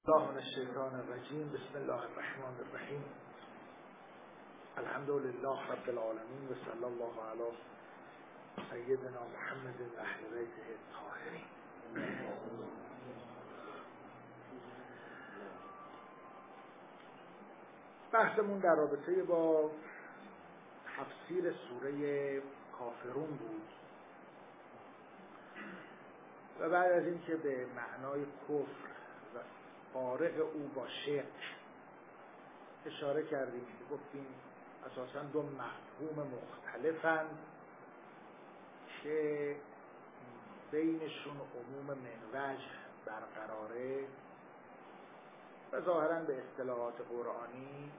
الله من الشیطان الرجیم. بسم الله الرحمن الرحیم. الحمد لله رب العالمین و صلی الله علی سیدنا محمد و اهل بیته الطاهرین. بحثمون در رابطه با تفسیر سوره کافرون بود و بعد از اینکه به معنای کفر و فارق او با شرک اشاره کردیم که گفتیم اساساً دو مفهوم مختلفند که بینشون عموم منوج برقراره و ظاهراً به اصطلاحات قرآنی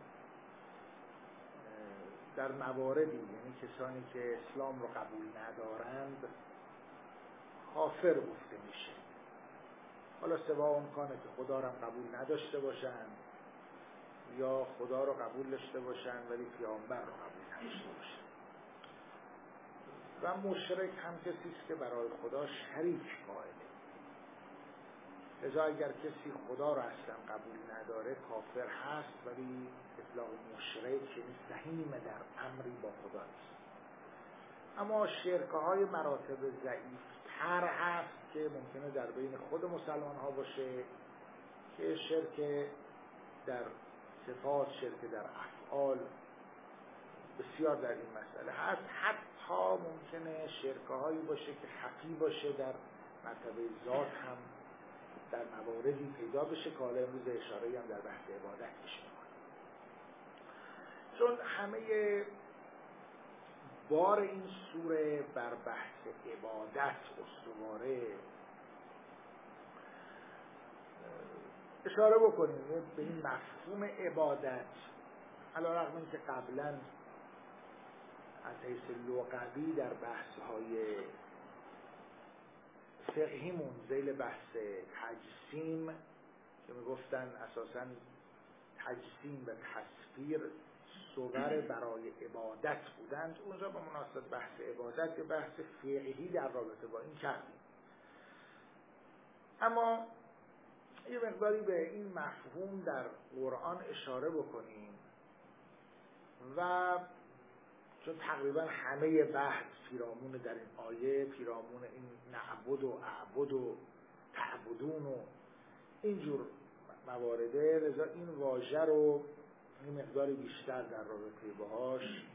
در مواردی، یعنی کسانی که اسلام رو قبول ندارند، کافر گفته میشه. حالا سوا اون کانه که خدا رو قبول نداشته باشند یا خدا رو قبول داشته باشند ولی پیامبر رو قبول نداشته باشند. و مشرک هم کسی است که برای خدا شریک قائله. لذا اگر کسی خدا رو اصلا قبول نداره کافر هست، ولی اطلاق مشرک یعنی سهیم در امری با خدا نیست. اما شرک‌های مراتب ضعیف‌تر هست که ممکنه در بین خود مسلمان ها باشه، که شرک در صفات، شرک در افعال بسیار در این مسئله هست. حتی ممکنه شرک‌هایی باشه که خفی باشه در مرتبه ذات هم در مواردی پیدا بشه که حالا امروز اشاره‌ای هم در بحث عبادت میشه. چون همه بار این سوره بر بحث عبادت استواره، اشاره بکنیم به این مفهوم عبادت، علیرغم اینکه قبلا از حیث لغوی در بحث‌های فقهیمون ذیل بحث تجسیم که میگفتن اساساً تجسیم و تصویر صور برای عبادت بودند، اونجا با مناسبت بحث عبادت یه بحث فقهی در رابطه با این کردیم. اما یه مقداری به این مفهوم در قرآن اشاره بکنیم و چون تقریبا همه بحث پیرامون در این آیه، پیرامون این نعبد و اعبد و تعبدون و اینجور موارده، لذا این واژه رو این مقدار بیشتر در رابطه باهاش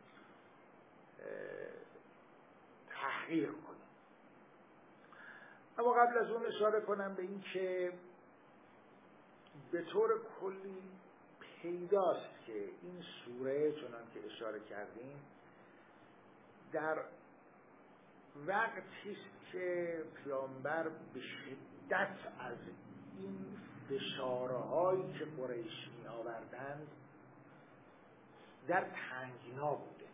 تحقیق کنیم. اما قبل از اون اشاره کنم به این که به طور کلی پیداست که این سوره چنان که اشاره کردیم در وقتی است که پیامبر به شدت از این فشارهایی که قریش می آوردند در تنگنا بوده.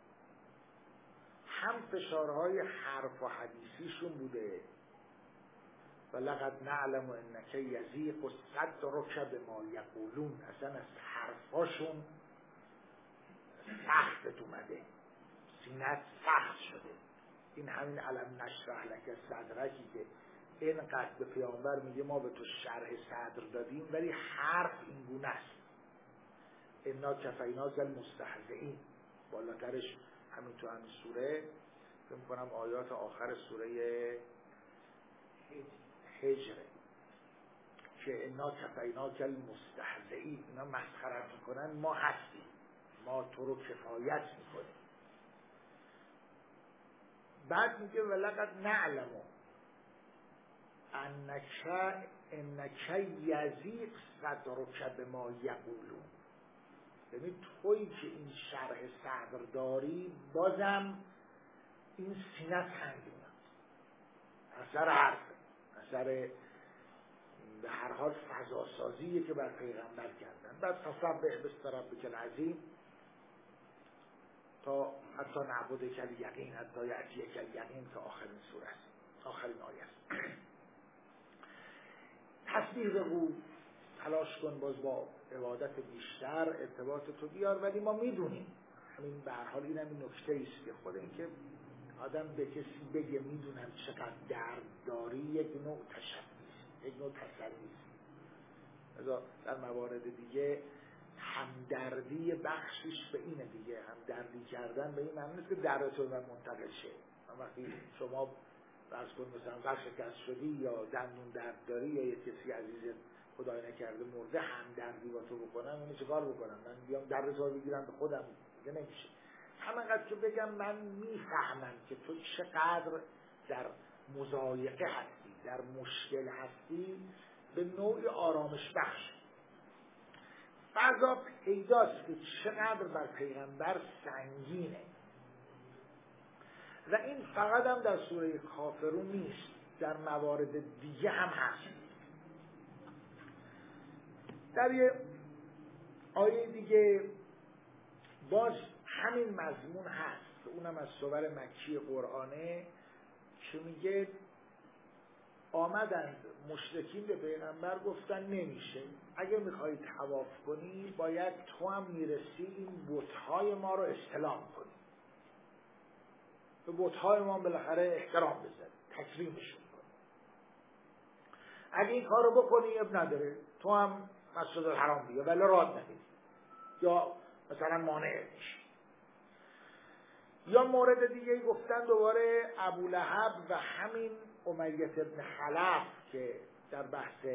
هم فشارهای حرف و حدیثیشون بوده و لقد نعلم انک یضیق صدرک بما یقولون، اصلا از حرفاشون سختت اومده، سینت سخت شده. این همین علم نشرح لک صدرکی که اینقدر به پیامبر میگه ما به تو شرح صدر دادیم، ولی حرف این گونه است. انا کفیناک المستهزئین، بالاترش همین تو همین سوره فکر می‌کنم آیات آخر سوره هجر که انا کفیناک المستهزئین، اینا مسخره میکنن، ما هستیم، ما تو رو کفایت میکنیم. بعد میگه ولقد نعلم انک یضیق صدرک بما یقولون، یعنی تویی که این شرح صدر داری بازم این سینه تنگ میاد، اثر حرف، اثر به هر حال فضاسازیه که بر پیغمبر کردن. بعد فسبح باسم ربک العظیم تا حتی نعبدک الیقین حتی یأتیک الیقین تا آخرین سوره است، آخرین آیه است. تسبیح بگو، تلاش کن باز با عبادت بیشتر ارتباط تو بیار. ولی ما میدونیم همین به هر حال اینم این نکته است که خود این که آدم به کسی بگه میدونم چقدر درد داری یک نوع تشبیه، یک نوع تسلی است. در موارد دیگه همدردی بخشش به اینه دیگه، همدردی کردن به این معنی نیست که درتون منتقل شه. وقتی شما فرض کن مثلا ورشکست شدی یا دندون درد داری یا یه کسی عزیز خدای نکرده مرده، همدردی با تو بکنم، اینو چیکار بکنم؟ من بیام درتو بگیرم به خودم؟ دیگه نمیشه. همینقدر که بگم من میفهمم که تو چقدر در مضایقه هستی، در مشکل هستی، به نوع آرامش بخش. بعضا پیداست که چقدر بر پیغمبر سنگینه و این فقط هم در سوره کافرون نیست، در موارد دیگه هم هست. در یه آیه دیگه باز همین مضمون هست که اونم از سور مکی قرآنه که میگه آمدند مشرکین به پیغمبر گفتن نمیشه، اگه میخوایی طواف کنی باید تو هم میرسی این بت‌های ما رو استلام کنی، به بت‌های ما بالاخره احترام بذاری، تکریمشون کنی. اگه این کار رو بکنی اب نداره، تو هم مسجد الحرام بیا ولی راد ندید یا مثلا مانع میشی. یا مورد دیگه گفتن دوباره ابولهب و همین امیة ابن خلف که در بحث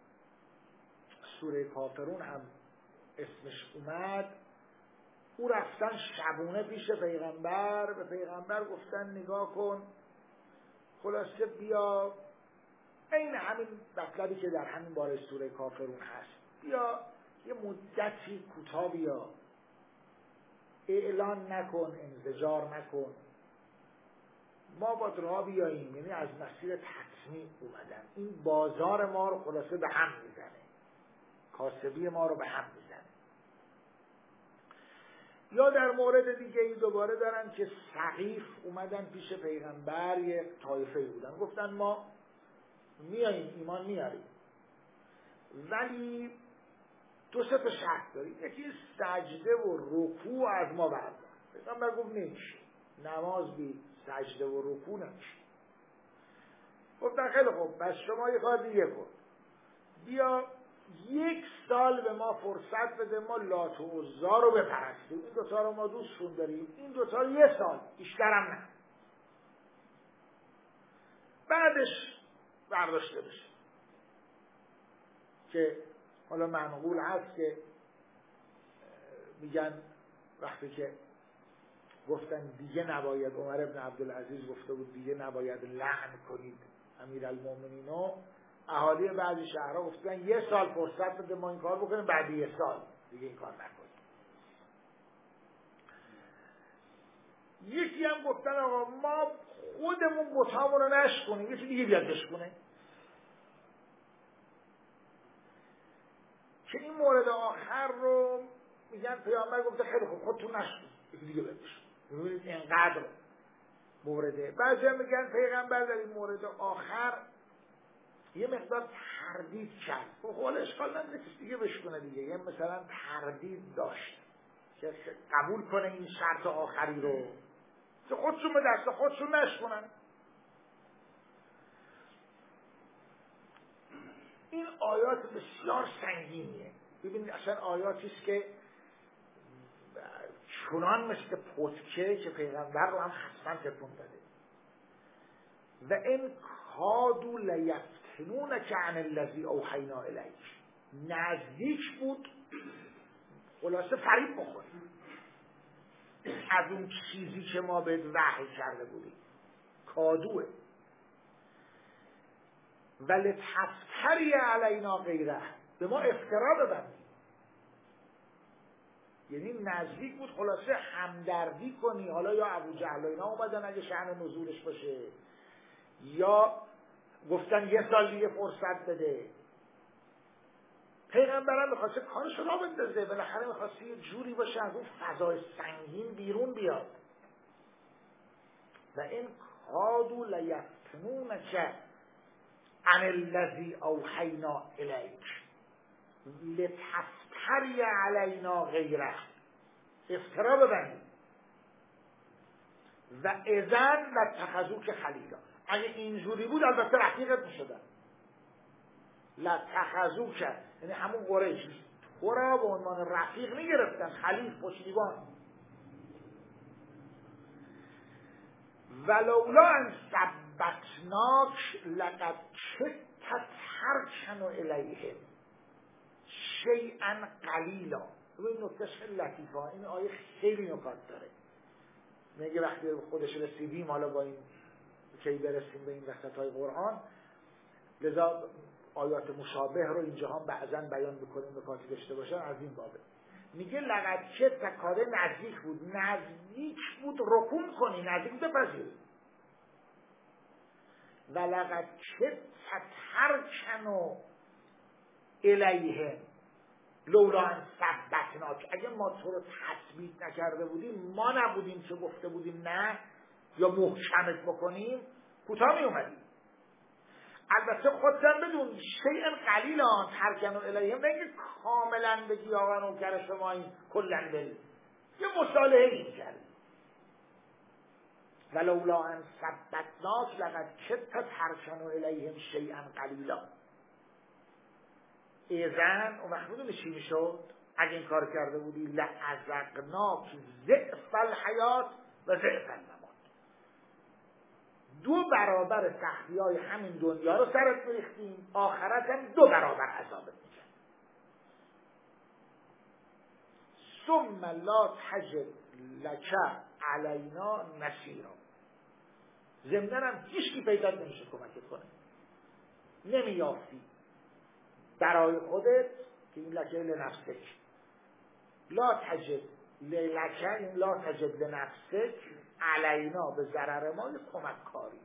سوره کافرون هم اسمش اومد، او رفتن شبونه پیش پیغمبر، به پیغمبر گفتن نگاه کن، خلاصه بیا این همین مطلبی که در همین باره سوره کافرون هست، بیا یه مدتی کوتاه بیا، اعلان نکن، انزجار نکن، ما با راه بیاییم، یعنی از مسیر تصمیم اومدن، این بازار ما رو خلاصه به هم میزنه، کاسبی ما رو به هم میزنه. یا در مورد دیگه ای دوباره دارن که سقیف اومدن پیش پیغمبر، یک طایفه بودن، گفتن ما میاییم ایمان میاریم ولی دو سه تا شرط داریم، یکی سجده و رکوع از ما بردار. پیغمبر گفت نمیشه، نماز بی سجده و رکوع نمیشه. گفتن خیلی خوب، پس شما یه کار دیگه کن، بیا 1 سال به ما فرصت بده، ما لات و عزا رو بپرستیم، این دوتا رو ما دوستشون داریم، این دوتا 1 سال بیشترم نه، بعدش برداشته بشه. که حالا منقول هست که میگن وقتی که گفتن دیگه نباید، عمر ابن عبدالعزیز گفته بود دیگه نباید لعن کنید امیرالمومنین، و اهالی بعضی شهرها گفتن 1 سال فرصت بده ما این کار بکنیم، بعد 1 سال دیگه این کار نکنیم. یکی هم گفتن آقا ما خودمون بتامون رو نشکنیم، یکی دیگه بیاد بشکنه. که این مورد آخر رو میگن پیامبر گفته خیلی خوب خودتون نشکن، یکی دیگه بیاد بشکنه. ببینید اینقدر مورده. بعضی هم میگن پیغمبر در این مورد آخر یه مقدار تردید کرد، خب اشکال نداره کسی دیگه بشکنه دیگه، یه مثلا تردید داشت که قبول کنه این شرط آخری رو که خودشون به دست خودشون نشکنن. این آیات بسیار سنگینیه. ببینید اصلا آیاتیست که چنان مثل پتکه که پیغمبر رو هم حتما تکون داده. و این کادو لیفتنونک عن الذی اوحینا الیک، نزدیک بود خلاصه فریب بخوری از اون چیزی که ما بهت وحی کرده بودیم. کادوه. ولی تفتری علینا غیره، به ما افترا ببندی. یعنی نزدیک بود خلاصه همدردی کنی، حالا یا ابو جهل اینا اومدن اگه شأن نزولش باشه، یا گفتن 1 سال دیگه فرصت بده. پیغمبرم میخواسته کارش را بندازه، بالاخره میخواسته یه جوری باشه از اون فضای سنگین بیرون بیاد. و این کادو لیفتنونک عن الذی اوحینا الیک لتفتری علینا غیره، افترا ببندی. و اذن لاتخذوک خلیلا، اگه اینجوری بود البته رفیقت میشدن. لاتخذوک، یعنی همون قریش تو را به عنوان رفیق میگرفتن، خلیل، پشتیبان. ولولا ان ثبتناک لقد کدت ترکن الیهم شیئا قلیلا. این نکته خیلی لطیفه، این آیه خیلی نکات داره. میگه وقتی خودش رسیدیم حالا با این کی برسیم به این وسطای قرآن، لذا آیات مشابه رو اینجا هم بعضا بیان بکنیم نکاتی داشته باشن از این بابه. میگه لقد کدت کاره نزدیک بود، نزدیک بود رکون کنی، نزدیک بپذیری. و لقد کدت ترکن الیهم لولا ان ثبتناک. اگه ما تو رو تثبیت نکرده بودیم، ما نبودیم که گفته بودیم نه یا محکمت بکنیم، کوتاه می اومدیم. البته خودتن بدون شیئا قلیلا ترکن الیهم، نه اینکه کاملا بگی آقا نوکر شما این کلن بریم، یه مصالحه این کردیم. ولولا ان ثبتناک لقد کدت ترکن الیهم شیئا قلیلا. ایزن اون وقت میدونی چی میشد؟ اگه این کار کرده بودی لعذقناک ضعف الحیات و ضعف الممات، 2 برابر سختی های همین دنیا رو سرت میریختیم، آخرت هم 2 برابر عذابت میکرد. ثم لا تجد لک علینا نصیرا. ضمناً هم هیچکی پیدا نمیشه کمکت کنه، نمیافتی برای خودت که این لکه لنفسک. لا تجد لک، این لا تجد لنفسک علینا، به ضرر ما یه کمک کاری.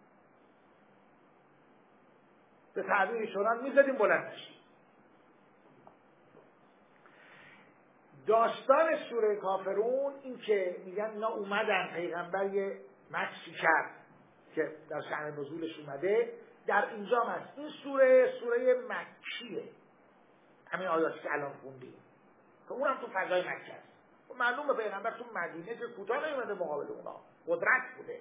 به تعبیر شوران میزدیم بلند نشیم. داستان سوره کافرون این که میگن اینا اومدن پیغمبر یه مکسی کرد که در شأن نزولش اومده، در اینجا هست. این سوره مکیه، همین آیاتی که الان خوندیم که اونم تو فضای مکه است. معلومه پیغمبر تو مدینه که کوتاه نیومده مقابل اونا، قدرت بوده.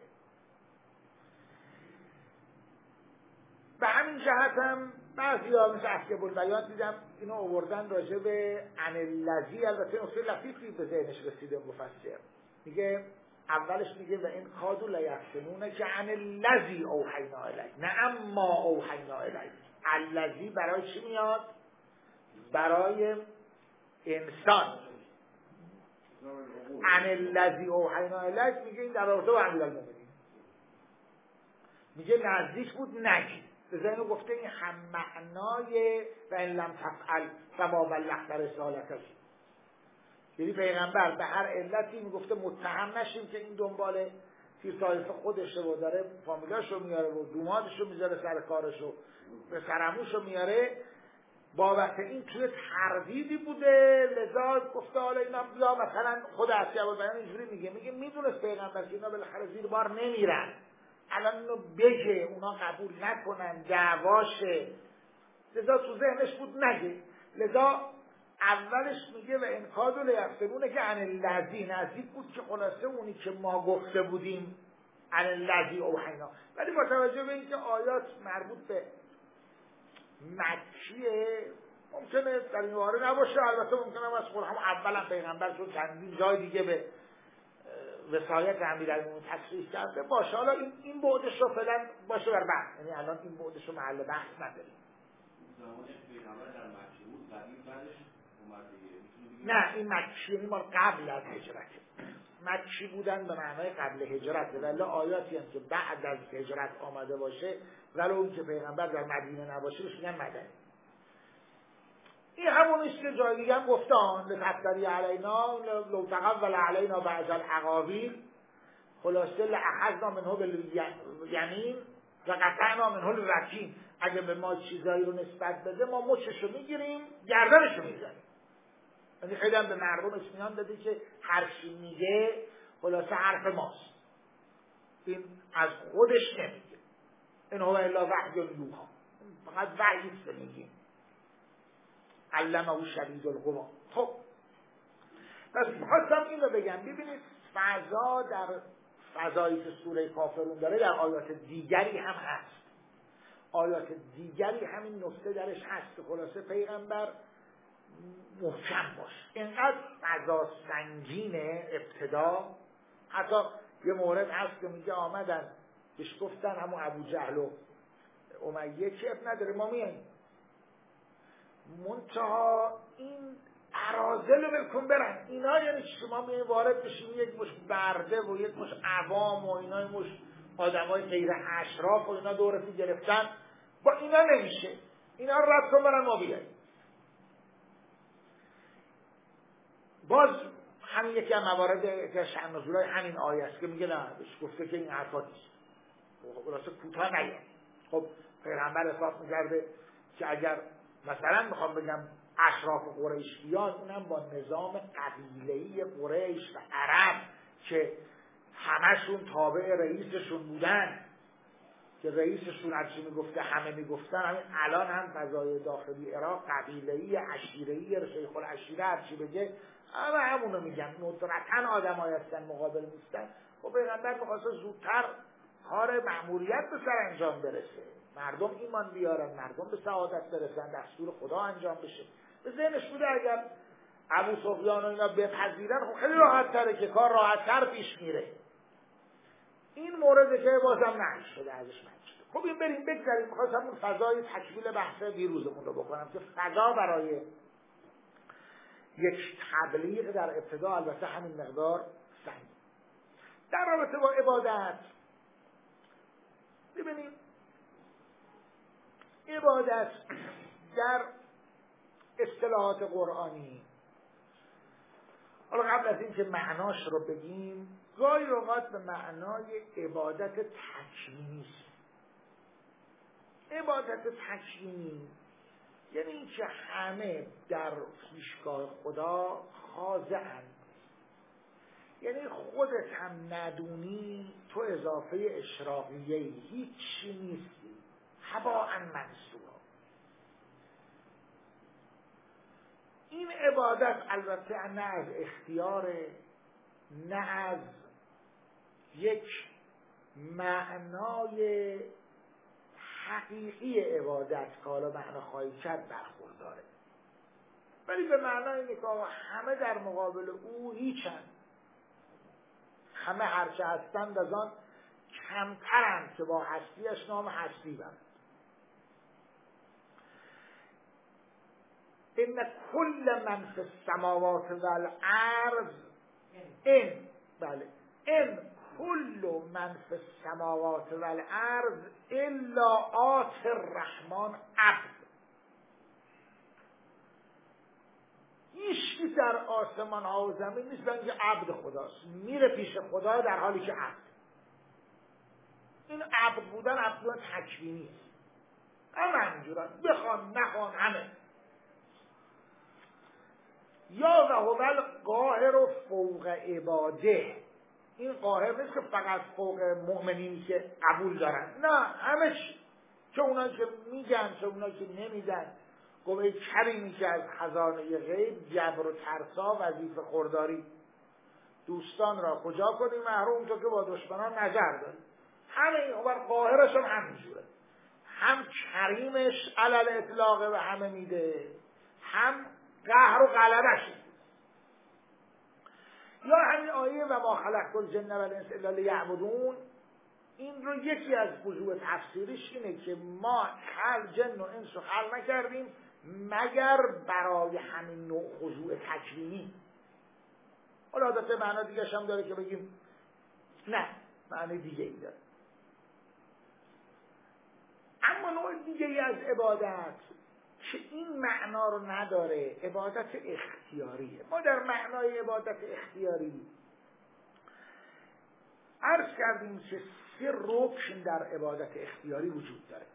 به همین جهت هم بعضی‌ها مثل احکام البیان دیدم اینو آوردن راجع به عن الذی، البته نکته لطیفی به ذهنش رسیده مفسر. میگه اولش میگه و این کادوا لیفتنون که عن الذی اوحینا الیک، نه اما اوحینا الیک. الذی برای چی میاد؟ برای انسان. عن الذی اوحینا الیک میگه این در رابطه با امیرالمومنین، میگه نزدیک بود نگی. به ذهن گفته این هم معنای و ان لم تفعل فما بلغت رسالته. یعنی پیغمبر به هر علتی میگفته متهم نشیم که این دنبال تیرتایف خودشه و داره فامیلاشو میاره و دومادشو میذاره سر کارشو، به سرموشو میاره، بابت این توی تردیدی بوده. لذا گفته حالا اینا بیا مثلا خود احکام بیان اینجوری میگه میدونست پیغمبر که اینا بالاخره زیر بار نمیرن، الان اینو بگه اونا قبول نکنن دعواشه، لذا تو ذهنش بود نگه. لذا اولش میگه و ان کادوا لیفتنون که عن الذی، نزدیک بود که خلاصه اونی که ما گفته بودیم عن الذی اوحینا. ولی با توجه به اینکه آیات مربوط به مکیه ممکنه در این باره نباشه. البته ممکنه از خود هم اولا پیغمبر چون چندین جای دیگه به وصایت امیرالمومنین تصریح کرده باشه. حالا این بعدش رو فعلا باشه بر بحث، یعنی الان این بعدش رو محل بحث نداریم. نه این مکی مال قبل از هجرت، مکی بودن به معنای قبل هجرت، ولی آیاتی هم که بعد از هجرت آمده باشه ولو اون که پیغمبر در مدینه نباشه بهش میگن مدنی. این همونیست که جای دیگه هم گفتان لتفتری علینا لو تقول علینا بعض الاقاویل خلاصه لاخذنا منه بالیمین و قطعنا منه الوتین. اگه به ما چیزایی رو نسبت بده ما مچشو میگیریم گردنشو میزنیم. یعنی خیلی هم به مردم اطمینان داده که هر چی میگه خلاصه حرف ماست، این از خودش نمیگه، این هو الا وحی یوحی، فقط وحی است میگیم. علمه شدید القوا. خب پس میخواستم این رو بگم. ببینید فضا در فضایی که سوره کافرون داره در آیات دیگری هم هست. آیات دیگری همین نکته درش هست که خلاصه پیغمبر محکم باش. اینقدر فضا سنگین ابتدا، حتی یه مورد هست که میگه آمدن بهش گفتن همون ابو جهل و امیه که اب نداره ما میاییم، منتها این اراذل رو بلکن برن. اینا یعنی شما میاییم وارد بشیم یک مش برده و یک مش عوام و اینا مش آدمای غیر اشراف و اینا دورتی گرفتن، با اینا نمیشه، اینا رد کن برن ما بیاییم. باز همین یکی از موارد شأن نزولای همین آیه است که میگه نه بهش گفته که این حرفات نیست، خلاصه کوتاه نیاد. خب پیغمبر احساس می‌کرده که اگر مثلا میخوام بگم اشراف قریش بیان، اونم با نظام قبیله‌ای قریش و عرب که همشون تابع رئیسشون بودن، که رئیسشون هرچی میگفته همه میگفتن. همین الان هم فضای داخلی عراق قبیله‌ای عشیره‌ای، شیخ العشیره هرچی بگه همه همونو میگن، ندرتاً آدمایی هستن مقابل نیستن. خب پیغمبر می‌خواسته زودتر کار مأموریت به سر انجام برسه، مردم ایمان بیارن، مردم به سعادت برسن، دستور خدا انجام بشه. به ذهنش بوده اگر ابو سفیان و اینا بپذیرن خب خیلی راحت تره که کار راحت تر پیش میره. این مورد که بازم نهی شده ازش منع شده. خب این بریم بگذاریم. میخواستم اون فضای تکمیل بحث دیروزمون رو بکنم که فضا برای یک تبلیغ در ابتدا البته همین مقدار سنگین. در رابطه با عبادت ببینیم، عبادت در اصطلاحات قرآنی، حالا قبل از این که معناش رو بگیم، گاهی اوقات به معنای عبادت تکوینی است. عبادت تکوینی یعنی این که همه در پیشگاه خدا خاضعند، یعنی خودت هم ندونی تو اضافه اشراقیه‌ای، هیچی نیستی، هباء منثورا. این عبادت البته نه از اختیار، نه از یک معنای حقیقی عبادت که حالا معنا خواهی کرد برخورداره، ولی به معنای اینه که همه در مقابل او هیچند، همه هرچه هستند از آن کمترند که با هستیش نام هستی برند. ان کل من فی السماوات والارض، ان کل من فی السماوات والارض الا آتی الرحمن عبد. هیچکی در آسمان ها و زمین نیست که عبد خداست، میره پیش خدا در حالی که عبد. این عبد بودن عبد بودن تکوینی است، همه همینجورن، بخوان نخوان همه. یا و هو القاهر فوق عباده، این قاهر نیست که فقط فوق مؤمنینی که قبول دارن، نه همه چی، چه اونایی که میگن چه اونایی که نمیگن. گوه کریمی که از خزانه غیب جبر و ترسا وظیفه خورداری دوستان را کجا کنی محروم، تو که با دشمنان نظر داری. همه این قاهرش هم همینجوره، هم کریمش علل اطلاقه و همه میده، هم قهر و غلبش. یا همین آیه و ما خلقت الجن والانس الا لیعبدون، این رو یکی از وجوه تفسیریش اینه که ما جن و انس رو خلق نکردیم مگر برای همین نوع خضوع تکوینی. حالا البته معنا دیگه هم داره که بگیم نه، معنی دیگه ای داره. اما نوع دیگه ای از عبادت که این معنا رو نداره، عبادت اختیاریه. ما در معنای عبادت اختیاری عرض کردیم که 3 رکن در عبادت اختیاری وجود داره.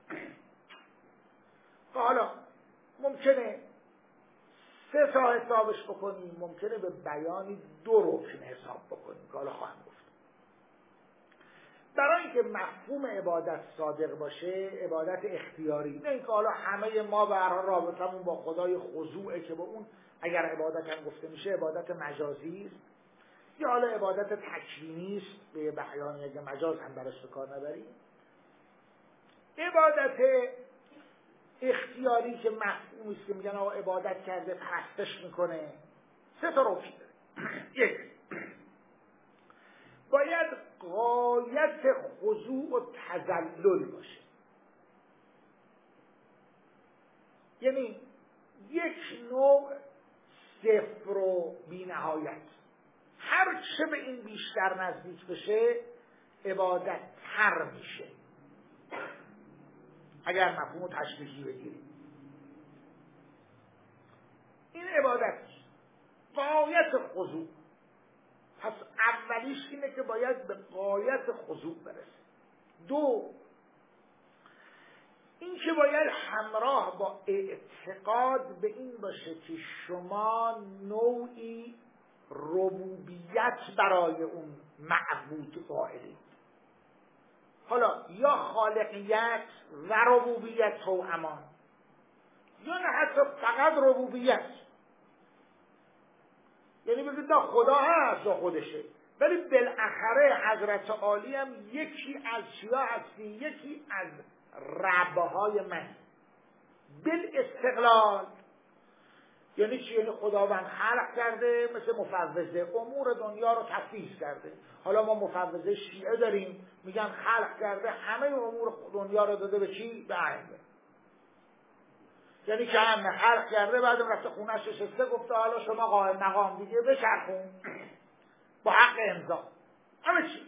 حالا ممکنه 3 تا حسابش بکنیم، ممکنه به بیانی 2 رکن حساب بکنیم که حالا خواهم گفت. برای اینکه مفهوم عبادت صادق باشه، عبادت اختیاری، نه اینکه حالا همه ما به هر حال رابطمون با خدای خضوعه که با اون اگر عبادت هم گفته میشه عبادت مجازی است، یا حالا عبادت تکوینی است به بیان اگه مجاز هم براش به کار نبریم. عبادت اختیاری که مفهومی است که میگن آقا عبادت کرده پرستش میکنه، 3 تا رکن داره. 1 باید غایت خضوع و تذلل باشه، یعنی یک نوع صفر و بی نهایت، هر چه به این بیشتر نزدیک بشه عبادت تر میشه. اگر مفهوم تشبیهی بگیریم این عبادت غایت خضوع، پس اولیش اینه که باید به غایت خضوع برسه. 2 این که باید همراه با اعتقاد به این باشه که شما نوعی ربوبیت برای اون معبود قائلید، حالا یا خالقیت و ربوبیت و امان، یا نه حتی فقط ربوبیت، یعنی بگید نه خدا هست و خودشه، ولی بالاخره حضرت عالی هم یکی از چیا هستی؟ یکی از ربهای من بالاستقلال. یعنی چی؟ یعنی خداوند خلق کرده، مثل مفوضه امور دنیا رو تفویض کرده. حالا ما مفوضه شیعه داریم میگن خلق کرده همه امور دنیا رو داده به چی؟ به ائمه. یعنی که هم خلق کرده بعدم رفته خونه‌اش نشسته گفته حالا شما قائم مقام دیگه بچرخون با حق امضا همه چی.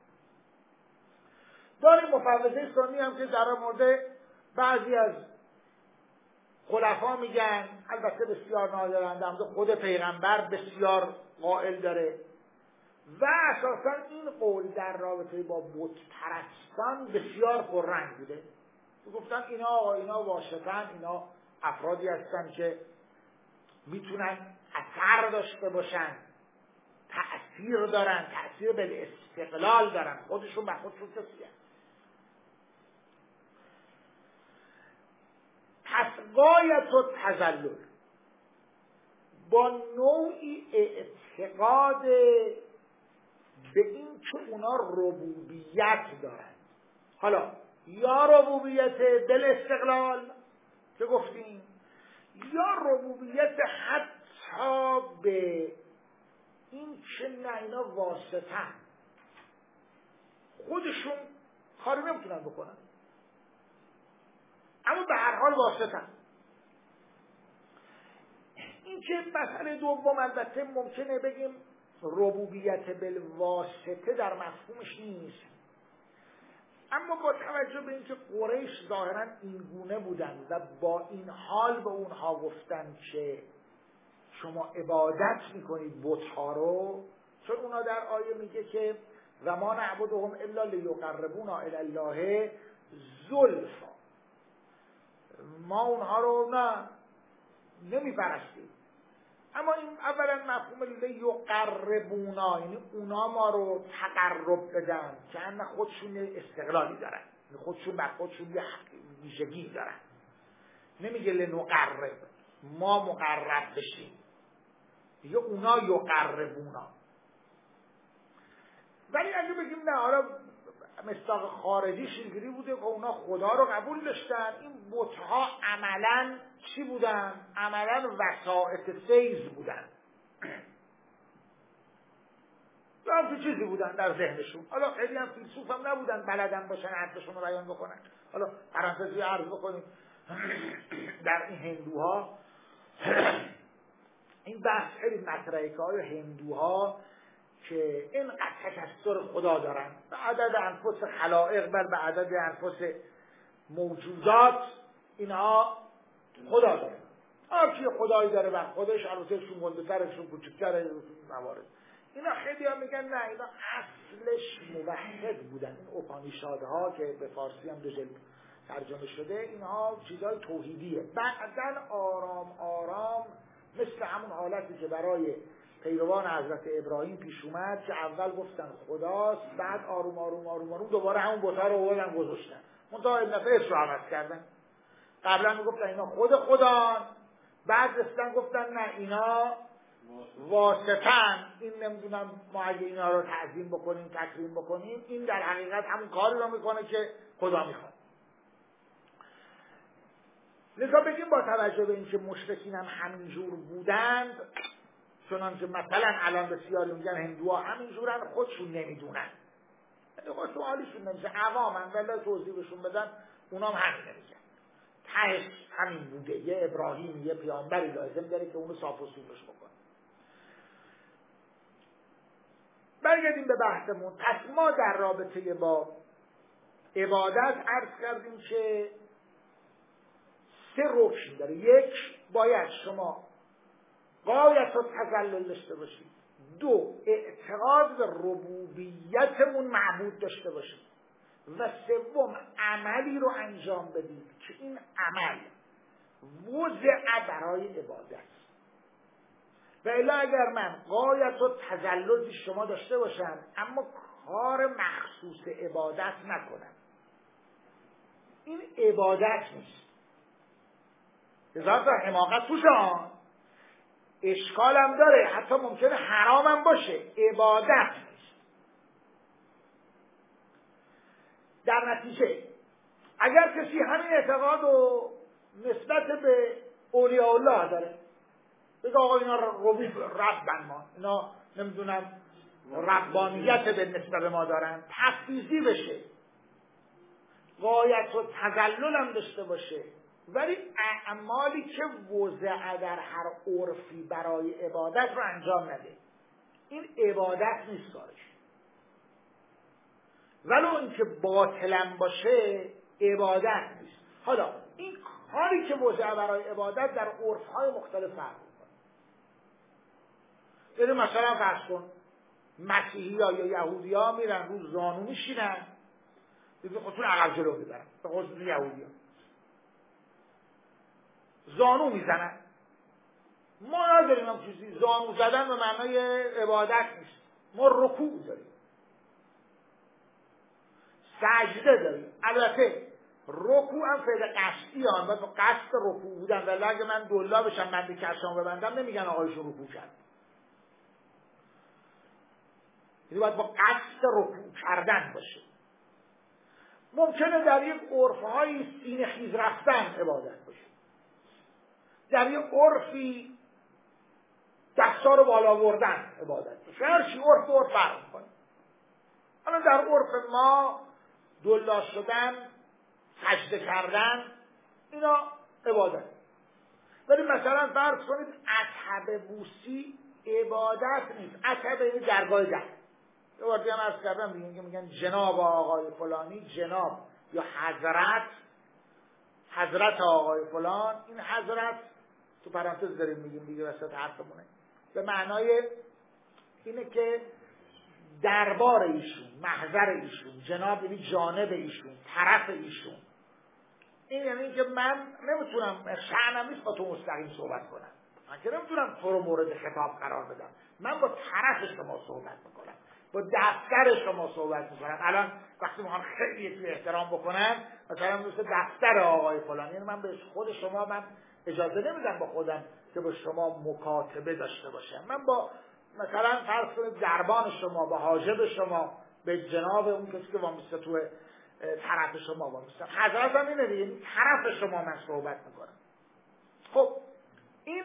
داریم مفوضه سنی هم که در مورد بعضی از خلفا میگن، البته بسیار نادرنده، هم خود پیغمبر بسیار قائل داره و اساسا این قول در رابطه با بت پرستان بسیار پررنگ بوده. گفتن اینا واسطن، اینا افرادی هستن که میتونن اثر داشته باشن، تأثیر دارن، تأثیر به استقلال دارن، خودشون به خودشون کسی هست. پس غایت و تذلل با نوعی اعتقاد به این که اونا ربوبیت دارن، حالا یا ربوبیت بالاستقلال که گفتیم، یا ربوبیت حتی به این که نه اینا واسطن، خودشون کاری نمیتونن بکنن اما به هر حال واسطن. این که مسئله دوم البته ممکنه بگیم ربوبیت بالواسطه در مفهومش نیست، اما با توجه به اینکه قریش ظاهرا این گونه بودن و با این حال به اونها گفتن که شما عبادت میکنید بت‌ها رو، چون اونا در آیه میگه که و ما نعبدهم الا لیقربونا الی الله زلفا، ما اونها رو نمیپرستیم، اما این اولا مفهوم لیقربونا یعنی اونا ما رو تقرب بدن که ان خودشون استقلالی دارن، خودشون بر خودشون یه ویژگی دارن، نمیگه لنقرب ما مقرب بشیم، دیگه اونا یقربونا. ولی اگه بگیم نه حالا مصداق خارجیش اینجوری بوده که اونا خدا رو قبول داشتن، این بت‌ها عملاً چی بودن؟ عملاً وسائط فیض بودن یا هم تو چیزی بودن در ذهنشون. حالا خیلی هم فیلسوف هم نبودن بلدن باشن حرفشون رو بیان بکنن. حالا پرانتزی عرض بکنیم در این هندوها این بحث خیلی مطرحه که آیا هندوها که اینقدر تکثر خدا دارن به عدد انفس خلائق بل به عدد انفس موجودات اینها خدا دارن، هرچی خدایی داره بر خودش، البته شون گنده‌تره شون کوچک‌تره موارد. اینا خیلی هم میگن نه اینا اصلش موحد بودن. این اوپانیشادها که به فارسی هم 2 جلد ترجمه شده اینها چیزای توحیدیه. بعدن آرام آرام مثل همون حالتی که برای پیروان حضرت ابراهیم پیش اومد که اول گفتن خداست، بعد آروم آروم آروم آروم دوباره همون بت‌ها رو آوردن گذاشتن، منتها ابن فیس رو عوض کردن. قبلا میگفتن اینا خدان، بعد رسیدن گفتن نه اینا واسطن، این نمیدونم ما اگه اینا رو تعظیم بکنیم تکریم بکنیم این در حقیقت همون کاری رو میکنه که خدا میخواد. لذا بگیم با توجه به اینکه مشرکین هم همینجور بودند، چنانکه مثلا الان بسیاری میگن هندوها همینجورن، خودشون نمیدونن، خودشون حالیشون نمیشه، عوامن، ولی توضیح بهشون بدن اونا هم همین نمیگن، تهش همین بوده، یه ابراهیم یه پیامبری لازم داره که اونو صاف و صورتش بکنه. برگردیم به بحثمون. پس ما در رابطه با عبادت عرض کردیم که 3 رکن داره. 1 باید شما غایت و تذلل داشته باشید. 2 اعتقاد به ربوبیت اون معبود داشته باشید. و 3 عملی رو انجام بدید که این عمل وضع برای عبادت. و الا اگر من غایت و تذلل شما داشته باشم اما کار مخصوص عبادت نکنم، این عبادت نیست. هزار تا حماقت توش اشکالم داره، حتی ممکنه حرامم باشه، عبادت نیست. در نتیجه اگر کسی همین اعتقاد و نسبت به اولیاء الله داره، بگه آقا اینا ربن ما، اینا نمیدونم ربانیت به نسبت ما دارن، تفویضی بشه، غایت و تذلل هم داشته باشه، ولی اعمالی که وضع در هر عرفی برای عبادت رو انجام نده، این عبادت نیست کارش. ولو اینکه باطلم باشه عبادت نیست. حالا این کاری که وضع برای عبادت در عرفهای مختلف فرق میکنه. یعنی مثلا فرض کن مسیحی ها یا یهودی ها میرن روز زانو میشینن، خودتون عقب جلو میبرن، به خصوص یهودی ها زانو میزنن. ما نداریم هم چیزی، زانو زدن به معنای عبادت نیست. ما رکوع داریم، سجده داریم. البته رکوع هم فعل قصدی هست و با قصد رکوع بودن، ولی اگه من دلا بشم بنده کفشام ببندم نمیگن آقایشون رکوع کرد. یعنی باید با قصد رکوع کردن باشه. ممکنه در یک عرفهای سینه خیز رفتن عبادت باشه، در یک عرفی دستا رو بالا بردن عبادت باشه. هر چی عرف فرق می‌کنه. حالا در عرف ما دلا شدن، سجده کردن، اینا عبادت. ولی مثلا فرض کنید عتبه بوسی عبادت نیست. عتبه یعنی درگاه ده. یه بار دیگه عرض کردم دیگه، میگن جناب آقای فلانی، جناب یا حضرت آقای فلان. این حضرت تو پرانتز داریم میگیم دیگه وسط حرفمونه، به معنای اینه که دربار ایشون، محضر ایشون، جناب یعنی جانب ایشون، طرف ایشون. این یعنی اینکه من نمیتونم، شأنم نیست با تو مستقیم صحبت کنم، من که نمیتونم تو رو مورد خطاب قرار بدم، من با طرف شما صحبت میکنم، با دفتر شما صحبت میکنم. الان وقتی میخوام خیلی توی احترام بکنم، مثلا مثل دفتر آقای فلانی، یعنی من به خود شما من اجازه نمیدم با خودم که با شما مکاتبه داشته باشم. من با مثلا فرض کنید دربان شما، با حاجب شما، به جناب اون کسی که وامیسته تو طرف شما وامیسته، حضرت هم اینه دیگه، طرف شما من صحبت میکنم. خب این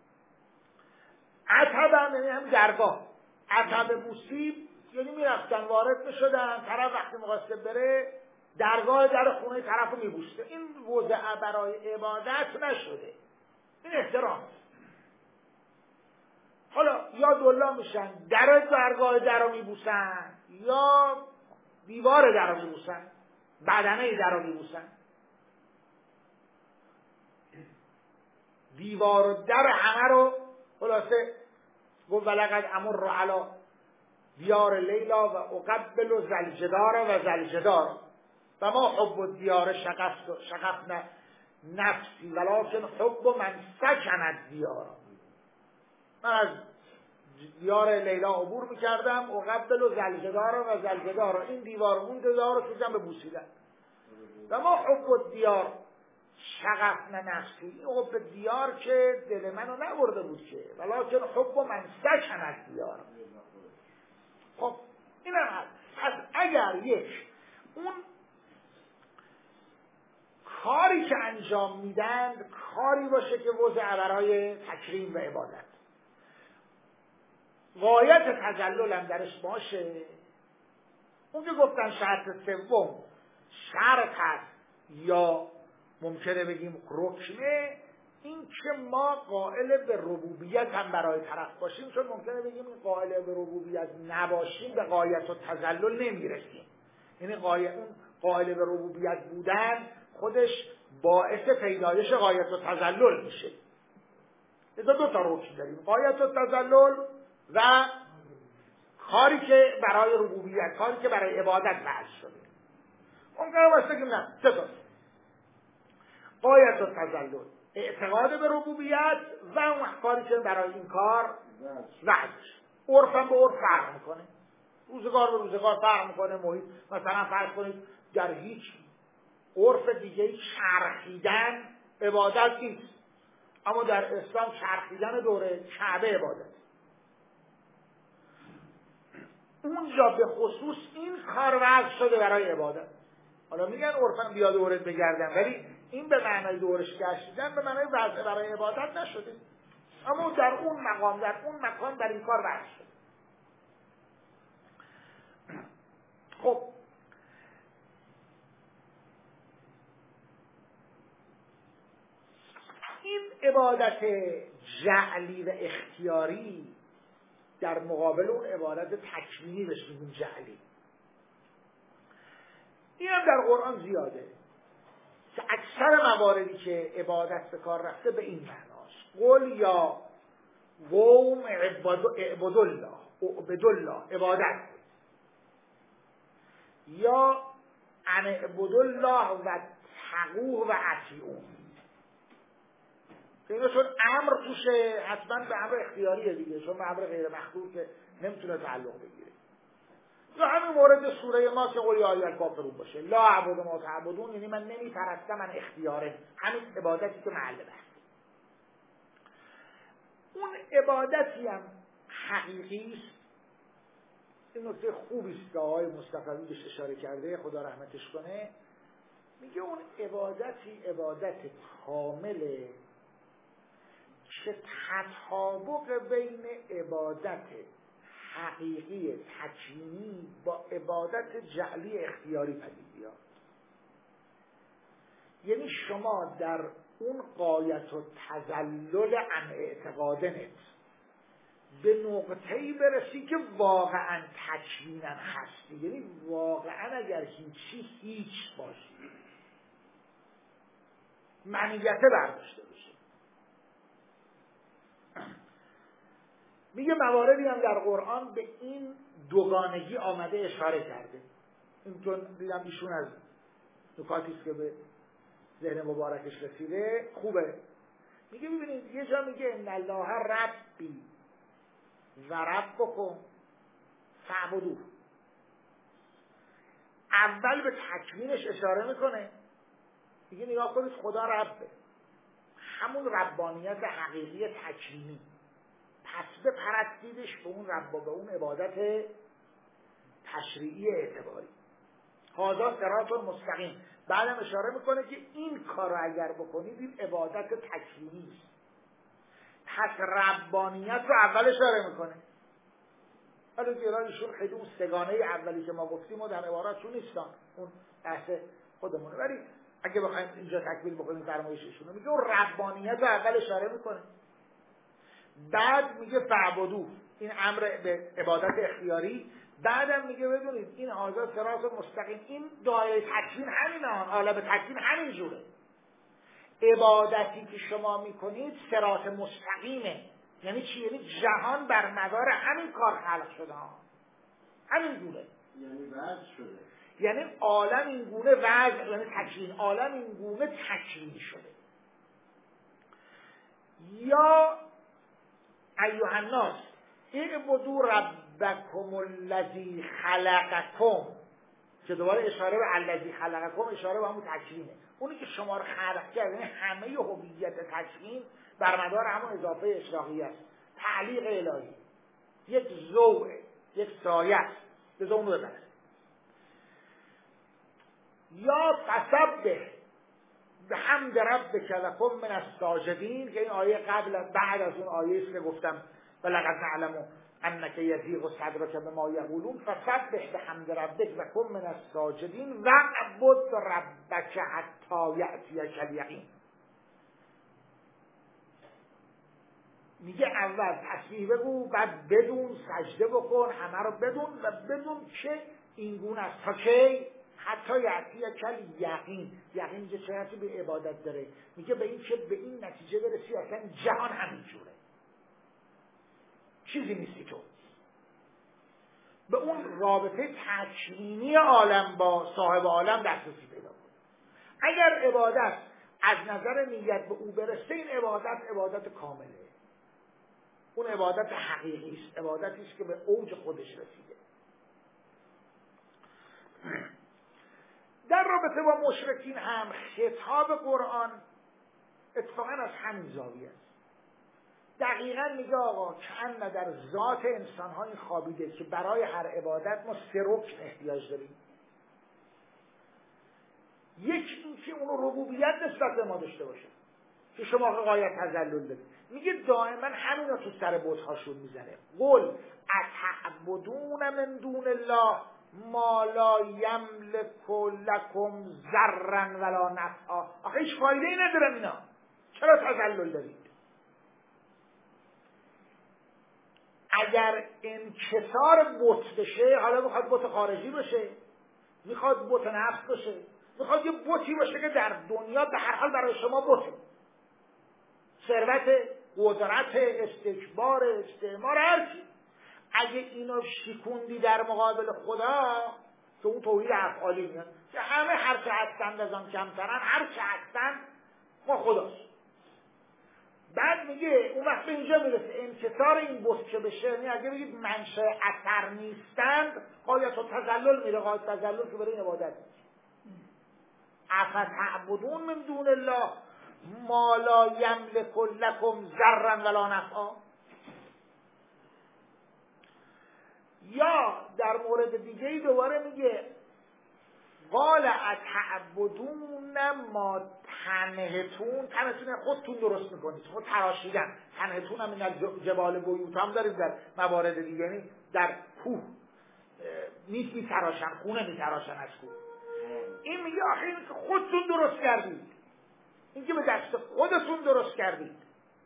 عتبه هم یعنی هم درگاه. عتبه بوسی یعنی میرفتن وارد میشدن، طرف وقتی میخواسته بره درگاه در خونه طرف رو میبوسته. این وضع برای عبادت نشده، این احترام. حالا یا دلا میشن درگاه در رو میبوسن، یا دیوار در رو میبوسن، بدنه در رو میبوسن. دیوار و در همه رو خلاصه گفت ولقد امر علی دیار لیلا و اقبل زلجدار و زلجدار و ما حب الدیار شقفنا نفسی ولکن حب من سکند دیار. من از دیار لیلا عبور میکردم، اقبل و زلجدار و زلجدار، این دیوار اون دیوار رو شدم به بوسیدن. و ما حب الدیار شقفنا نفسی، این حب دیار که دل منو نبرده بود که، ولکن حب من سکند دیار. خب این هم هست. پس اگر یک اون کاری که انجام میدن کاری باشه که وضع برای تکریم و عبادت، غایت تذلل هم درش باشه. اون که گفتن شرط سوم شرط هست یا ممکنه بگیم رکنه، این که ما قائل به ربوبیت هم برای طرف باشیم، چون ممکنه بگیم قائل به ربوبیت نباشیم به غایت و تذلل نمیرسیم. یعنی اون قائل به ربوبیت بودن خودش باعث پیدایش غایت و تذلل میشه. لذا دو تا رکن داریم، غایت و تذلل و کاری که برای ربوبیت، کاری که برای عبادت وضع شده. ممکنه باشه که نه، سه تا غایت و تذلل، اعتقاد به ربوبیت و اون کاری که برای این کار وضع شده. عرف هم به عرف فرق میکنه، روزگار به روزگار فرق میکنه، محیط. مثلا فرض کنید در هیچ عرف دیگه چرخیدن عبادت نیست، اما در اسلام چرخیدن دوره کعبه عبادت. اونجا به خصوص این کار وضع شده برای عبادت. حالا میگن عرفاً بیا دورت بگردن، ولی این به معنای دورش گشتیدن به معنای وضع برای عبادت نشده، اما در اون مقام، در اون مکان در این کار وضع شده. خب این عبادت جعلی و اختیاری در مقابل اون عبادت تکوینی بهش میگیم جعلی. این هم در قرآن زیاده که اکثر مواردی که عبادت به کار رفته به این معناست. قل یا قوم اعبدوا الله، عبادت، یا ان اعبدوا الله و تقوه و اطیعوه. که اینا چون امر توشه حتما به امر اختیاریه دیگه، چون به امر غیر مخلوق که نمیتونه تعلق بگیره. یا همین مورد سوره ما که قل یا ایها الکافرون باشه، لا اعبد ما تعبدون، یعنی من نمیپرستم، من اختیاره، همین عبادتی که محل بحثه. اون عبادتی هم حقیقی است. این نکته خوبی است که آقای مصطفی بهش اشاره کرده، خدا رحمتش کنه. میگه اون عبادتی عبادت کامله که تطابق بین عبادت حقیقی تکوینی با عبادت جعلی اختیاری پدید بیاد. یعنی شما در اون غایت و تذلل عن اعتقادنت به نقطه‌ای برسی که واقعا تکوینا هستی، یعنی واقعا اگر هیچی هیچ باشی، معنیت برداشته بشه. میگه مواردی هم در قرآن به این دوگانگی آمده اشاره کرده. این چون دیدم ایشون از نکاتی است که به ذهن مبارکش رسیده خوبه. میگه ببینید یه جا میگه ان الله ربی و ربکم فاعبدوه. اول به تکوینش اشاره میکنه، میگه نگاه کنید خدا ربه، همون ربانیت حقیقی تکوینی، پس بپرستیدش به اون رب و به اون عبادت تشریعی اعتباری. هذا صراط مستقیم. بعدم اشاره میکنه که این کار رو اگر بکنید این عبادت تکوینی است. پس ربانیت رو اول اشاره میکنه. حالا که ایشون خیلی اون سگانه اولی که ما گفتیم و در عباراتشون نیستن، اون بحث خودمونه، ولی اگه بخوایم اینجا تکمیل بکنیم فرمایششون رو، میگه اون ربانیت رو اول اشاره میکنه، بعد میگه فعبدوه، این امر به عبادت اختیاری، بعدم میگه بدونید این هذا صراط مستقیم، این دایره تکوین همینه، عالم تکوین همین جوره. عبادتی که شما میکنید صراط مستقیمه. یعنی چی؟ یعنی جهان بر مدار همین کار خلق شده ها، همین جوره، یعنی وضع شده، یعنی عالم این گونه وضع، یعنی تکوین، عالم این گونه تکوین شده. یا ایها الناس اعبدوا ربکم الذی خلقکم، که دوباره اشاره به الذی خلقکم اشاره به همون تکوینه، اونی که شما رو خلق کرد. یعنی همه هویت تکوین بر مدار همون اضافه اشراقی است، تعلیق الهی، یک ضوء، یک سایه است، به اون رو ببرد. یا فسبح، به حمد ربک و کن من الساجدین، که این آیه بعد از اون آیه است که گفتم ولقد نعلم انک یضیق صدرک بما یقولون فسبح بحمد ربک و کن من الساجدین واعبد ربک حتی یأتیک الیقین. میگه اول تسبیح بگو، بعد بدون سجده بکن، همه رو بدون و بدون که این گونه است تا که حتی یأتیک الیقین. یقین میگه چه حتی به عبادت داره، میگه به این که به این نتیجه برسی اصلا جهان همین جوره، چیزی نیستی تو. به اون رابطه تکوینی عالم با صاحب عالم دسترسی پیدا کن. اگر عبادت از نظر نیت به او برسه، این عبادت کامله، اون عبادت حقیقی است، عبادتی است که به اوج خودش رسیده. در رابطه با مشرکین هم خطاب قرآن اتفاقا از همین زاویه است. دقیقا میگه آقا کأن در ذات انسان ها این خوابیده که برای هر عبادت ما 3 رکن احتیاج داریم. یک این که اون ربوبیت نسبت به ما داشته باشه که شما غایت تذلل دارید. میگه دائما همین تو سر بت‌هاشون میزنه. قل اتعبدون من دون الله ما لا یملک لکم ضرا ولا نفعا. آخه هیچ فایده ای ندارن اینا، چرا تذلل دارید؟ اگر انکسار بت بشه، حالا میخواد بت خارجی بشه، میخواد بت نفس بشه، میخواد یه بتی باشه که در دنیا به هر حال برای شما بته، ثروت، قدرت، استکبار، استعمار، هر چی. اگه اینو شکوندی در مقابل خدا، که اون توحید افعالی میاد که همه هر چه هستن لازم کمترن، هر چه هستن ما خداست. بعد میگه اون وقت به اینجا میرسه انکسار این بت که بشه، یعنی اگه بگید منشأ اثر نیستند، غایت التذلل میره. غایت التذلل که برای این عبادت افتعبدون من دون الله ما لا یملک لکم ضرا ولا نفعا. یا در مورد دیگه دوباره میگه قال اتعبدون ما تنهتون خودتون درست میکنید، خود تراشیدن. تنهتون هم این جبال بیوت هم دارید در موارد دیگه، یعنی در کوه نیست میتراشن، خونه میتراشن از کوه. این میگه آخه این که خودتون درست کردید، این که به دست خودتون درست کردید.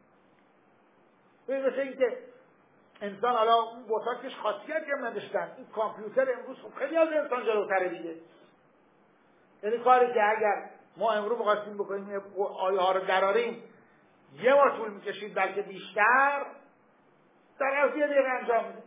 مثل این که انسان حالا اون بوتاکش خاصیت هم نداشتن، این کامپیوتر امروز خب خیلی از انسان جلوتره دیگه. یعنی کاری که اگر ما امروز می‌خواستیم بکنیم آیه ها رو دراریم یه ما طول میکشید بلکه بیشتر، در از یه دقیقه انجام میده.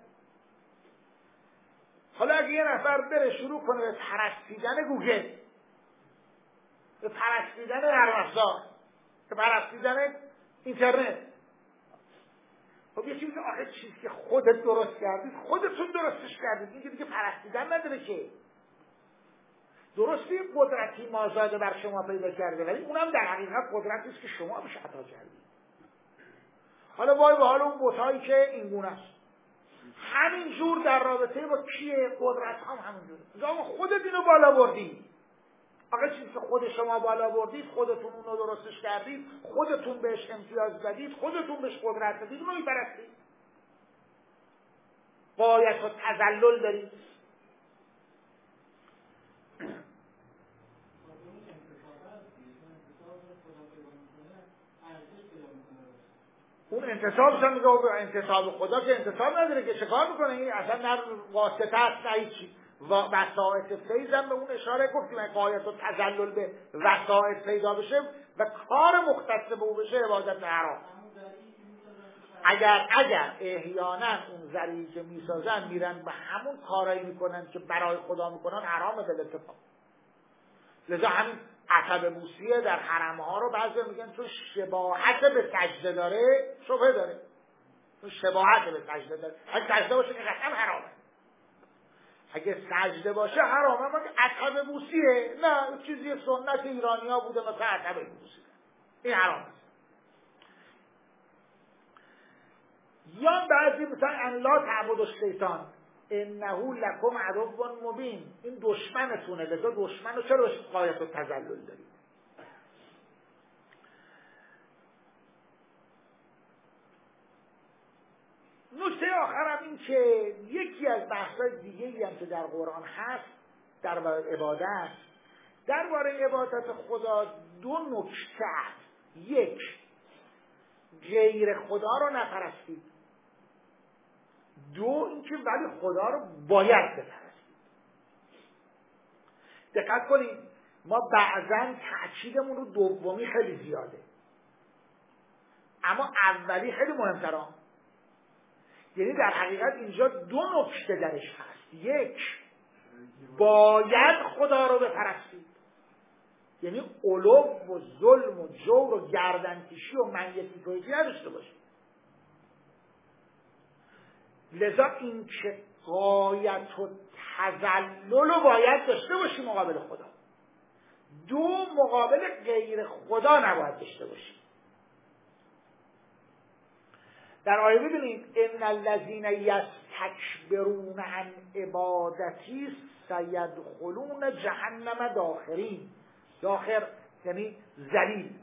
حالا اگه یه نفر بره شروع کنه به پرستیدن گوگل، به پرستیدن نرم افزار، به پرستیدن اینترنت، خب یه چیزی آخه چیزی که خودت درست کردید، خودتون درستش کردید، این که دیگه پرستیدن نداره که. درسته قدرتی مازاده بر شما پیدا کرده، ولی اونم در حقیقت قدرتی است که شما بهش عطا کردید. حالا وای به حال اون بتایی که این گونه است. همین جور در رابطه با کیه؟ قدرت هم همین جوره. اما خودت اینو بالا بردی. آقا چیزی که خود شما بالا بردید، خودتون اونو درستش کردید، خودتون بهش امتیاز دادید، خودتون بهش قدرت دادید، اونو میپرستید. غایت و تذلل دارید. اون انتصابش هم میگه انتصاب خدا که انتصاب نداره که چه کار میکنه، این اصلا نه واسطه است نه هیچی. وسائط فیض هم به اون اشاره گفتیم، غایت و تذلل به وسائط پیدا بشه و کار مختص به او بشه عبادت حرام. اگر احیانا اون ذریعی که میسازن میرن به همون کارایی میکنن که برای خدا میکنن، حرامه به اتفاق. لذا همین عتب موسیه در حرمها رو بعضی میگن چون شباهت به سجده داره شبهه داره، چون شباهت به سجده داره. اگه سجده باشه که قطعا حرامه، اگه سجده باشه حرامه. مگه عتب موسیه؟ نه، چیزی سنت ایرانی ها بوده مثلا عتب موسیه، این حرامه. یا بعضی مثلا ان لا تعبدوا الشیطان انه لکم عدو مبین، این دشمنتونه، لذا دشمن رو چرا غایت و تذلل دارید؟ نکته آخرم این که یکی از بحث‌های دیگه‌ای هم که در قرآن هست درباره عبادت، درباره عبادت خدا دو نکته است. یک، غیر خدا رو نپرستید. دو، اینکه ولی خدا رو باید بپرستید. دقت کنید، ما بعضا تأکیدمون رو دومی خیلی زیاده، اما اولی خیلی مهمتره. یعنی در حقیقت اینجا دو نکته درش هست. یک، باید خدا رو بپرستید، یعنی علو و ظلم و جور و گردنکشی و منیتی نداشته باشید. لذا این که غایت و تذلل رو باید داشته باشی مقابل خدا. دو، مقابل غیر خدا نباید داشته باشی. در آیه ببینید ان الذین یستکبرون عن عبادتی سیدخلون جهنم داخرین. داخر یعنی ذلیل.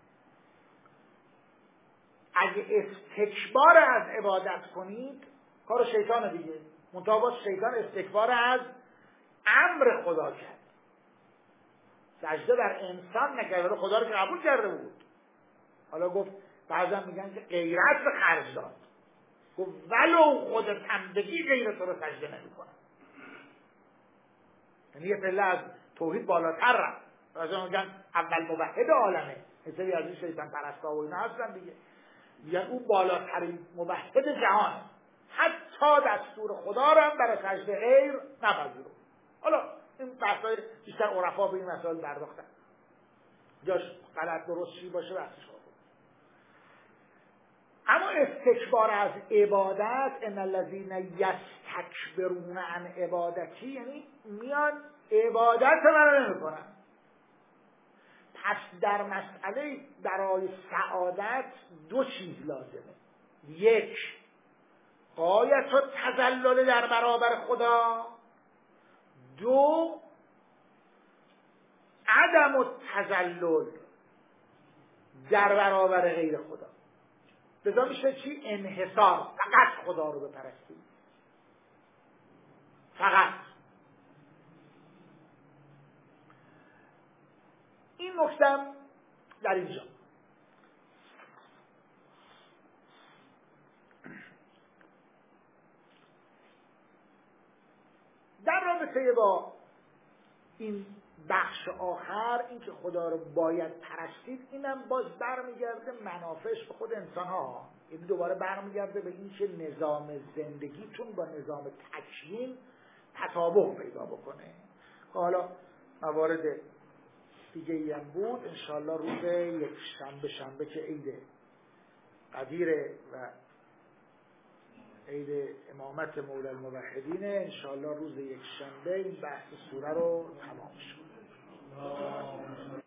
اگه استکبار از عبادت کنید کار شیطان دیگه، منتها باز شیطان استکبار از امر خدا کرد، سجده بر انسان نکرد ولی خدا رو که قبول کرده بود. حالا گفت بعضا میگن که غیرت به خرج داد، گفت ولو خودت هم بگی غیر تو رو سجده نمی‌کنم. یعنی یه پله از توحید بالاتر رفت. بعضا میگن اول موحد عالمه، مثلا از این شیطان پرستا و اینا هستن دیگه، میگن اون بالاترین موحد جهان، حتی دستور خدا رو هم برای سجده غیر نپذیرفت. حالا این بحثای بیشتر عرفا به این مسائل پرداختن، جاش غلط درست چی باشه بحثش خواهد. اما استکبار از عبادت، ان الذین یستکبرون عن عبادتی، یعنی میان عبادت من نمی‌کنن. پس در مسئله برای سعادت دو چیز لازمه. یک، غایت و تذلل در برابر خدا. دو، عدم و تذلل در برابر غیر خدا. لذا میشه چی؟ انحصار، فقط خدا رو بپرستید، فقط. این نکتم در اینجا. در رابطه با این بخش آخر، این که خدا رو باید پرستید، اینم باز برمیگرده منافعش به خود انسان ها. این دوباره برمیگرده به این که نظام زندگیتون با نظام تکوین تطابق پیدا بکنه. حالا موارد دیگه ای هم بود. انشاءالله روز یک شنبه که عید قدیره و عید امامت مولا الموحدینه، انشاءالله روز یک شنبه این بحث سوره رو تمام شد.